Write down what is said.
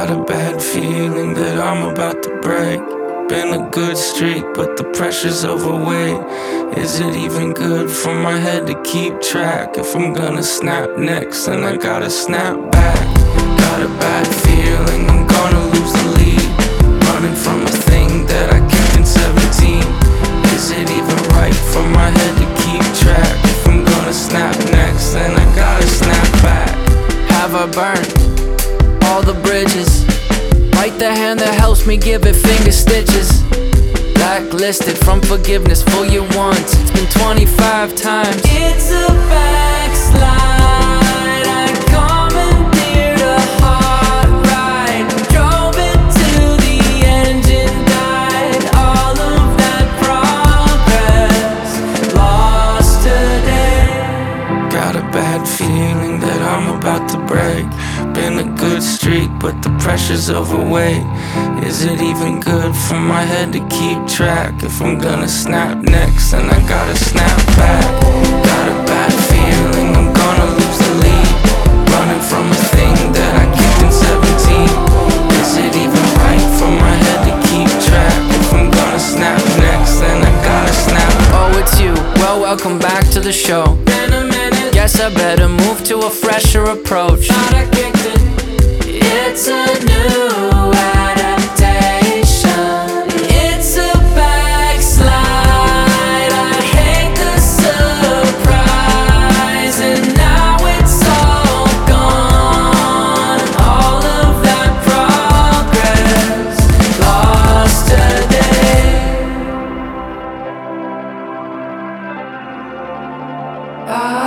Got a bad feeling that I'm about to break. Been a good streak, but the pressure's overweight. Is it even good for my head to keep track? If I'm gonna snap next, then I gotta snap back. Got a bad feeling I'm gonna lose the lead. Running from a thing that I kicked in 17. Is it even right for my head to keep track? If I'm gonna snap next, then I gotta snap back. Have I burned all the bridges? Bite the hand that helps me give it finger stitches. Blacklisted from forgiveness for you once. It's been 25 times. It's a backslide. I commandeered a hard ride. Drove it till the engine died. All of that progress lost today. Got a bad feeling that I'm about to break. Been a good streak, but the pressure's overweight. Is it even good for my head to keep track? If I'm gonna snap next, then I gotta snap back. Got a bad feeling I'm gonna lose the lead. Running from a thing that I kicked in 17. Is it even right for my head to keep track? If I'm gonna snap next, then I gotta snap. Oh, it's you. Well, welcome back to the show. Been a minute. Guess I better move to a fresher approach. Thought I kicked it. It's a new adaptation. It's a backslide. I hate the surprise, and now it's all gone. All of that progress lost today.